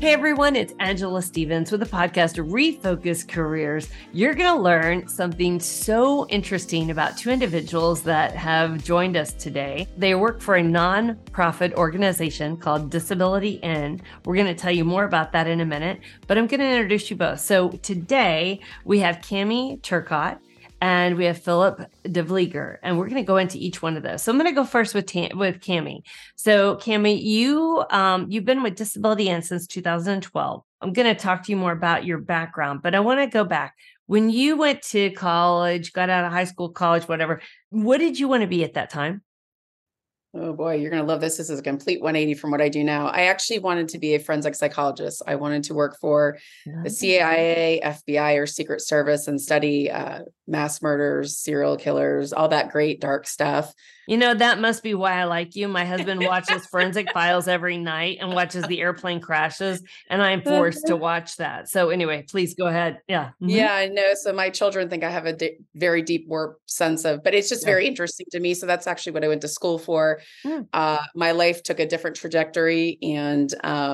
Hey everyone, it's Angela Stevens with the podcast Refocus Careers. You're going to learn something so interesting about two individuals that have joined us today. They work for a nonprofit organization called Disability In. We're going to tell you more about that in a minute, but I'm going to introduce you both. So today we have Cami Turcotte and we have Philip DeVlieger, and we're going to go into each one of those. So I'm going to go first with Cami. So Cami, you've been with Disability In since 2012. I'm going to talk to you more about your background, but I want to go back. When you went to college, got out of high school, college, whatever, what did you want to be at that time? Oh boy, you're going to love this. This is a complete 180 from what I do now. I actually wanted to be a forensic psychologist. I wanted to work for the CIA, FBI, or Secret Service and study mass murders, serial killers, all that great dark stuff. You know, that must be why I like you. My husband watches Forensic Files every night and watches the airplane crashes, and I'm forced to watch that. So anyway, please go ahead. Yeah. Mm-hmm. Yeah, I know. So my children think I have a very deep warped sense of, but it's just very interesting to me. So that's actually what I went to school for. My life took a different trajectory, and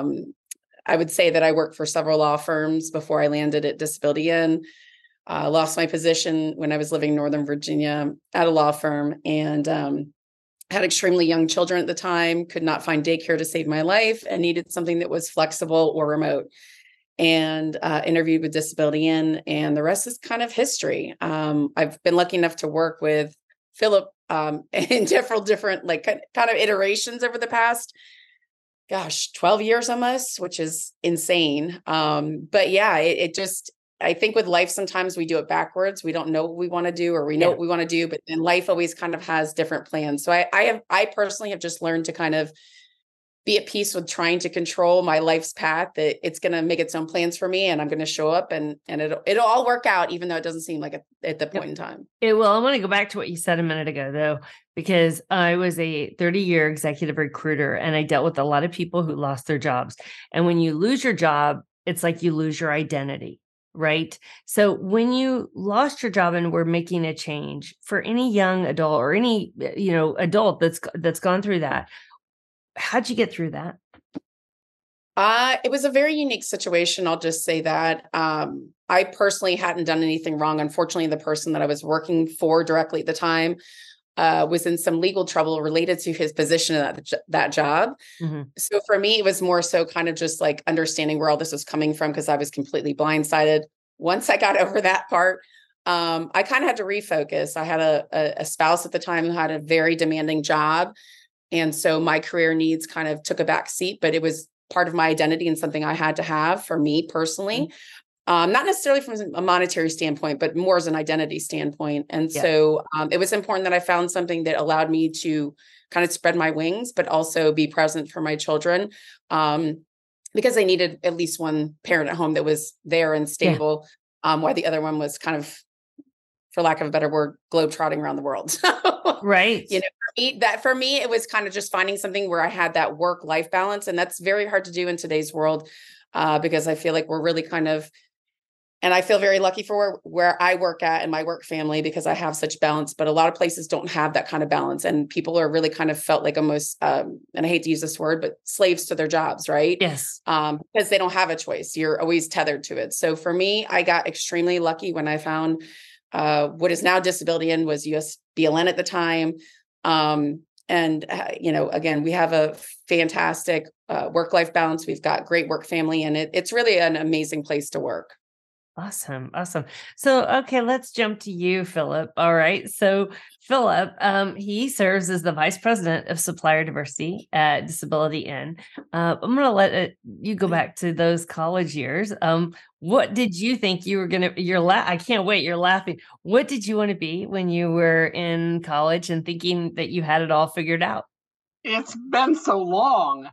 I would say that I worked for several law firms before I landed at Disability In. Lost my position when I was living in Northern Virginia at a law firm, and had extremely young children at the time, could not find daycare to save my life, and needed something that was flexible or remote. And interviewed with Disability In, and the rest is kind of history. I've been lucky enough to work with Philip in different like kind of iterations over the past 12 years almost, which is insane. But yeah, it just, I think with life, sometimes we do it backwards. We don't know what we want to do, or we know what we want to do, but then life always kind of has different plans. So I personally have just learned to kind of be at peace with trying to control my life's path, that it's going to make its own plans for me, and I'm going to show up and it'll all work out, even though it doesn't seem like it at the point in time. It will. I want to go back to what you said a minute ago, though, because I was a 30-year executive recruiter, and I dealt with a lot of people who lost their jobs. And when you lose your job, it's like you lose your identity. Right. So when you lost your job and were making a change, for any young adult or any, adult that's gone through that, how'd you get through that? It was a very unique situation. I'll just say that. I personally hadn't done anything wrong. Unfortunately, the person that I was working for directly at the time was in some legal trouble related to his position at that job. Mm-hmm. So for me, it was more so kind of just like understanding where all this was coming from, because I was completely blindsided. Once I got over that part, I kind of had to refocus. I had a spouse at the time who had a very demanding job. And so my career needs kind of took a back seat, but it was part of my identity and something I had to have for me personally. Not necessarily from a monetary standpoint, but more as an identity standpoint. And so it was important that I found something that allowed me to kind of spread my wings, but also be present for my children, because they needed at least one parent at home that was there and stable, while the other one was kind of, for lack of a better word, globetrotting around the world. Right. For me, it was kind of just finding something where I had that work-life balance. And that's very hard to do in today's world, because I feel like we're really kind of, and I feel very lucky for where I work at and my work family, because I have such balance, but a lot of places don't have that kind of balance. And people are really kind of felt like almost, and I hate to use this word, but slaves to their jobs, right? Yes. Because they don't have a choice. You're always tethered to it. So for me, I got extremely lucky when I found what is now Disability In, was USBLN at the time. Again, we have a fantastic work-life balance. We've got great work family, and it's really an amazing place to work. Awesome. So, okay, let's jump to you, Philip. All right. So Philip, he serves as the Vice President of Supplier Diversity at Disability In. I'm going to let you go back to those college years. What did you think you were going to, I can't wait. You're laughing. What did you want to be when you were in college and thinking that you had it all figured out? It's been so long.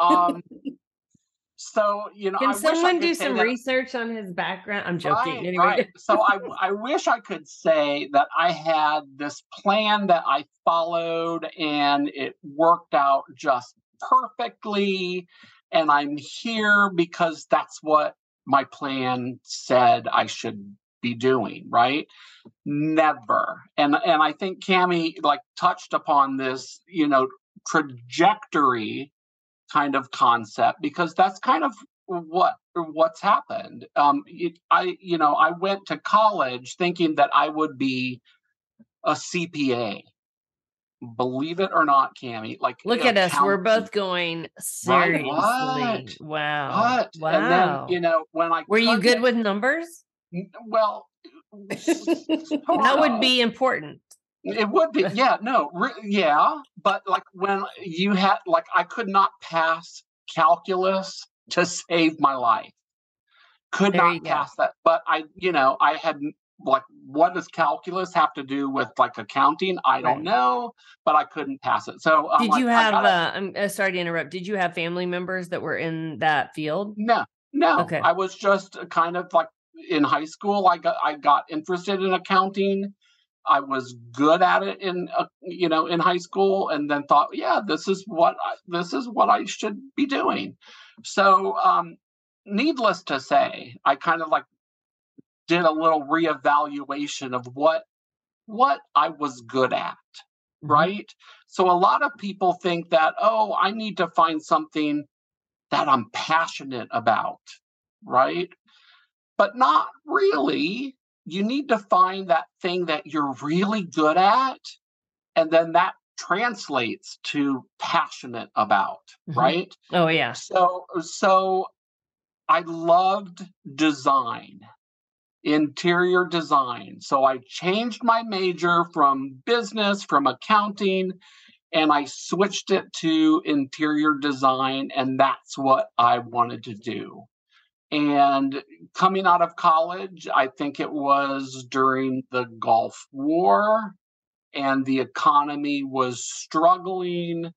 So, can someone do some research on his background? I'm joking. Anyway. Right. So I wish I could say that I had this plan that I followed and it worked out just perfectly. And I'm here because that's what my plan said I should be doing, right? Never. And I think Cami touched upon this, trajectory kind of concept, because that's kind of what's happened. I went to college thinking that I would be a CPA. Believe it or not, Cami, like look at us. We're both going seriously. Right? Wow. Wow. And then, when I were you good with numbers? Well, that would be important. It would be, yeah, no, yeah, but like when you had, like, I could not pass calculus to save my life. Could not pass that, but I had, like, what does calculus have to do with like accounting? I don't know, but I couldn't pass it. So did you have? I'm sorry to interrupt. Did you have family members that were in that field? No. Okay. I was just kind of like in high school. I got interested in accounting. I was good at it in high school, and then thought, yeah, this is what I should be doing. So, needless to say, I kind of like did a little reevaluation of what I was good at, right? So a lot of people think that, oh, I need to find something that I'm passionate about, right? But not really. You need to find that thing that you're really good at, and then that translates to passionate about, right? Oh, yeah. So I loved design, interior design. So I changed my major from business, from accounting, and I switched it to interior design, and that's what I wanted to do. And coming out of college, I think it was during the Gulf War, and the economy was struggling.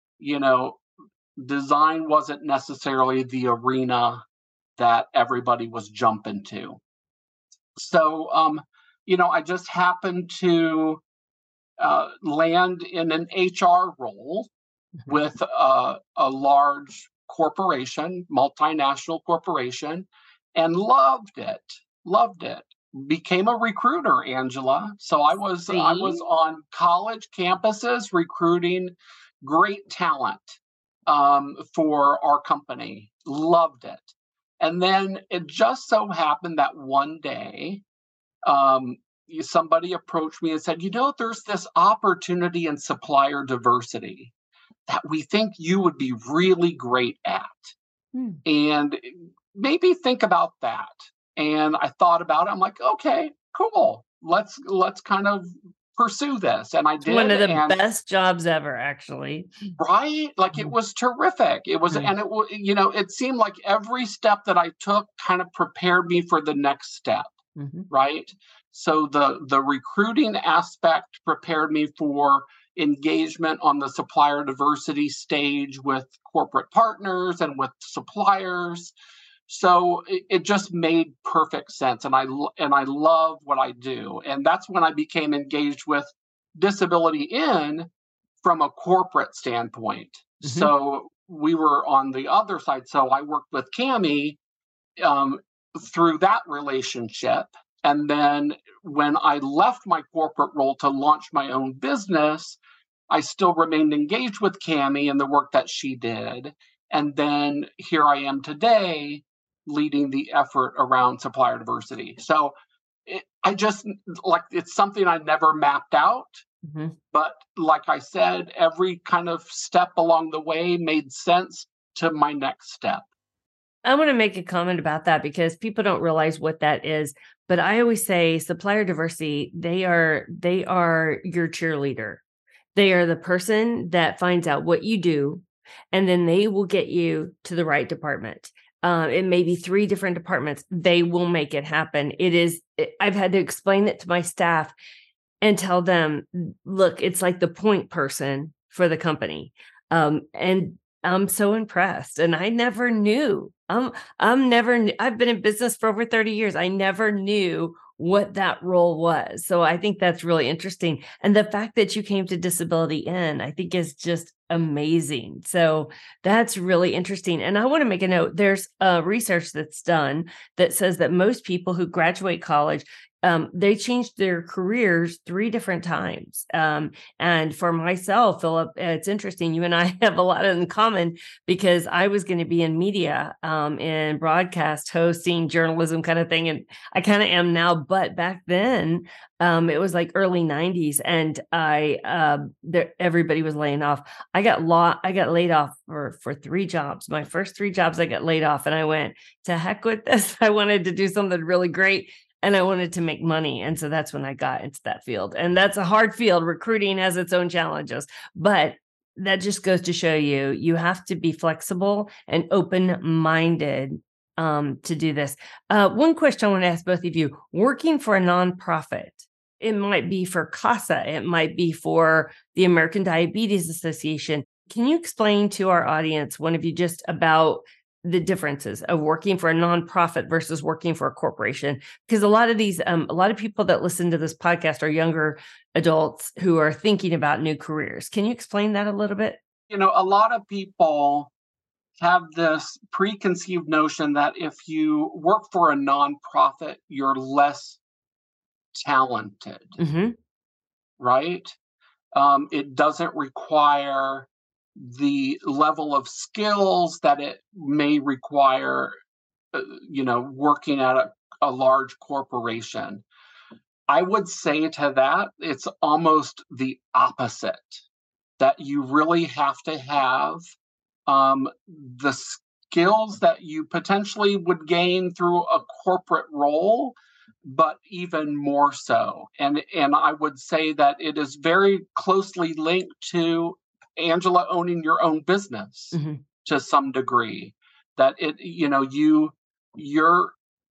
Design wasn't necessarily the arena that everybody was jumping to. So, I just happened to land in an HR role with a large corporation, multinational corporation, and loved it. Became a recruiter, Angela. So I was on college campuses recruiting great talent for our company. Loved it. And then it just so happened that one day, somebody approached me and said, there's this opportunity in supplier diversity that we think you would be really great at. And maybe think about that. And I thought about it. I'm like, okay, cool. Let's kind of pursue this. And I did. One of the best jobs ever, actually. Right? Like, it was terrific. It was, and it seemed like every step that I took kind of prepared me for the next step. Right? So the recruiting aspect prepared me for engagement on the supplier diversity stage with corporate partners and with suppliers. So it just made perfect sense, and I love what I do, and that's when I became engaged with Disability In from a corporate standpoint. So we were on the other side. So I worked with Cami through that relationship, and then when I left my corporate role to launch my own business, I still remained engaged with Cami and the work that she did, and then here I am today, leading the effort around supplier diversity. So it's something I never mapped out, but like I said, every kind of step along the way made sense to my next step. I want to make a comment about that because people don't realize what that is. But I always say supplier diversity, they are your cheerleader. They are the person that finds out what you do, and then they will get you to the right department. It may be 3 different departments. They will make it happen. I've had to explain it to my staff and tell them, look, it's like the point person for the company. And I'm so impressed. And I never knew. I've been in business for over 30 years. I never knew what that role was. So I think that's really interesting. And the fact that you came to Disability In, I think is just amazing. So that's really interesting. And I want to make a note. There's research that's done that says that most people who graduate college they changed their careers 3 different times. And for myself, Philip, it's interesting. You and I have a lot in common because I was going to be in media, in broadcast hosting, journalism kind of thing. And I kind of am now, but back then, it was like early 90s and everybody was laying off. I got laid off for 3 jobs. My first 3 jobs, I got laid off and I went, to heck with this. I wanted to do something really great. And I wanted to make money. And so that's when I got into that field. And that's a hard field. Recruiting has its own challenges, but that just goes to show you have to be flexible and open-minded to do this. One question I want to ask both of you, working for a nonprofit, it might be for CASA, it might be for the American Diabetes Association. Can you explain to our audience, one of you, just about the differences of working for a nonprofit versus working for a corporation? Because a lot of people that listen to this podcast are younger adults who are thinking about new careers. Can you explain that a little bit? A lot of people have this preconceived notion that if you work for a nonprofit, you're less talented, right? It doesn't require the level of skills that it may require, working at a large corporation. I would say to that, it's almost the opposite, that you really have to have the skills that you potentially would gain through a corporate role, but even more so. And I would say that it is very closely linked to, Angela, owning your own business to some degree. That you're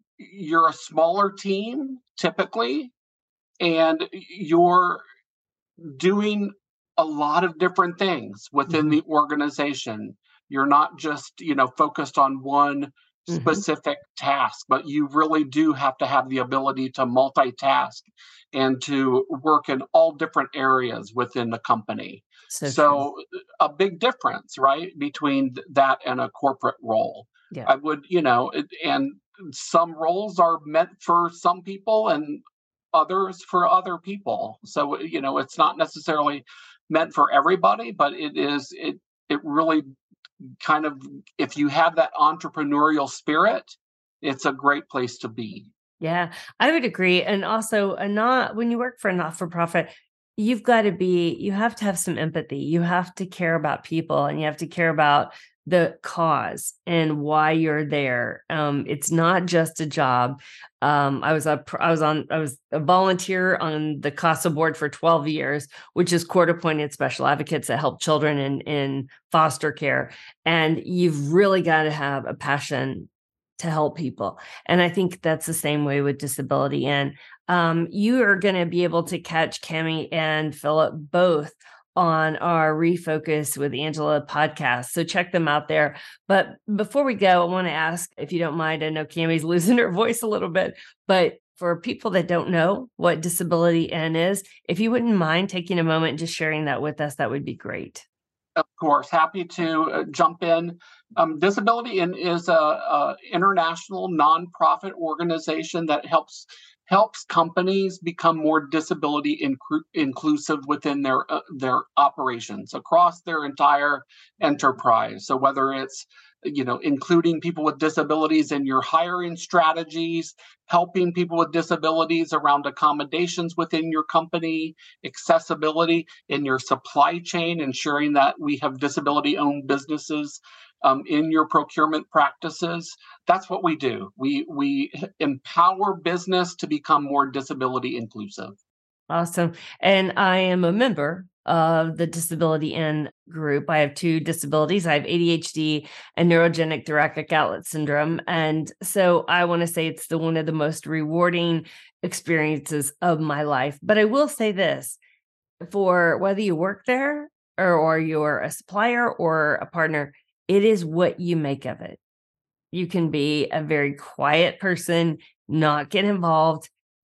a smaller team typically, and you're doing a lot of different things within the organization. You're not just focused on one specific task, but you really do have to have the ability to multitask and to work in all different areas within the company. So a big difference, right, between that and a corporate role. Yeah. I would, and some roles are meant for some people and others for other people. So, it's not necessarily meant for everybody, but it really kind of, if you have that entrepreneurial spirit, it's a great place to be. Yeah, I would agree. And also, when you work for a not-for-profit, you have to have some empathy. You have to care about people and you have to care about the cause and why you're there. It's not just a job. I was a volunteer on the CASA board for 12 years, which is court-appointed special advocates that help children in foster care. And you've really got to have a passion to help people. And I think that's the same way with disability. And you are going to be able to catch Cami and Philip both on our Refocus with Angela podcast. So check them out there. But before we go, I want to ask, if you don't mind, I know Cami's losing her voice a little bit, but for people that don't know what Disability In is, if you wouldn't mind taking a moment and just sharing that with us, that would be great. Of course, happy to jump in. Disability In is a international nonprofit organization that helps companies become more disability inclusive within their operations across their entire enterprise. So whether it's including people with disabilities in your hiring strategies, helping people with disabilities around accommodations within your company, accessibility in your supply chain, ensuring that we have disability-owned businesses in your procurement practices. That's what we do. We empower business to become more disability inclusive. Awesome. And I am a member of the Disability In group. I have 2 disabilities. I have ADHD and neurogenic thoracic outlet syndrome. And so I want to say it's one of the most rewarding experiences of my life. But I will say this, for whether you work there or you're a supplier or a partner, it is what you make of it. You can be a very quiet person, not get involved,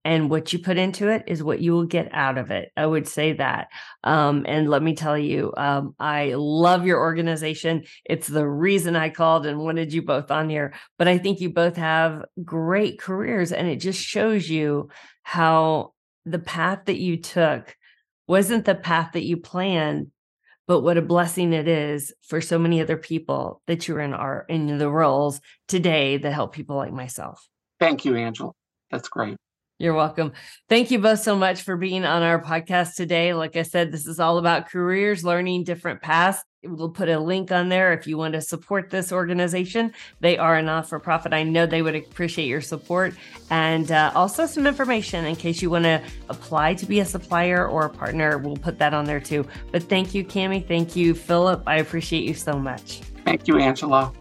And what you put into it is what you will get out of it. I would say that. And let me tell you, I love your organization. It's the reason I called and wanted you both on here. But I think you both have great careers, and it just shows you how the path that you took wasn't the path that you planned, but what a blessing it is for so many other people that you're in the roles today that help people like myself. Thank you, Angela. That's great. You're welcome. Thank you both so much for being on our podcast today. Like I said, this is all about careers, learning different paths. We'll put a link on there if you want to support this organization. They are a not-for-profit. I know they would appreciate your support, and also some information in case you want to apply to be a supplier or a partner. We'll put that on there too. But thank you, Cami. Thank you, Philip. I appreciate you so much. Thank you, Angela.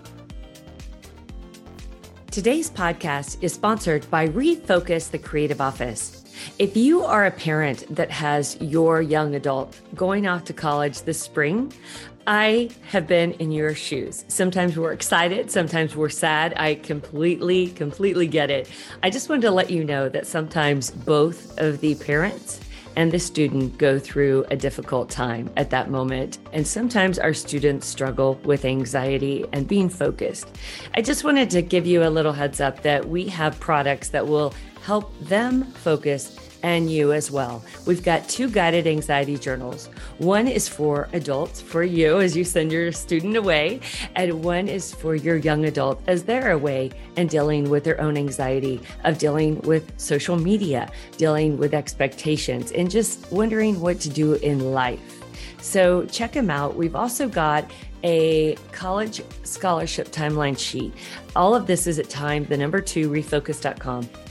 Today's podcast is sponsored by Refocus the Creative Office. If you are a parent that has your young adult going off to college this spring, I have been in your shoes. Sometimes we're excited, sometimes we're sad. I completely get it. I just wanted to let you know that sometimes both of the parents and the student go through a difficult time at that moment. And sometimes our students struggle with anxiety and being focused. I just wanted to give you a little heads up that we have products that will help them focus and you as well. We've got 2 guided anxiety journals. One is for adults, for you as you send your student away, and one is for your young adult as they're away and dealing with their own anxiety of dealing with social media, dealing with expectations, and just wondering what to do in life. So check them out. We've also got a college scholarship timeline sheet. All of this is at refocus.com.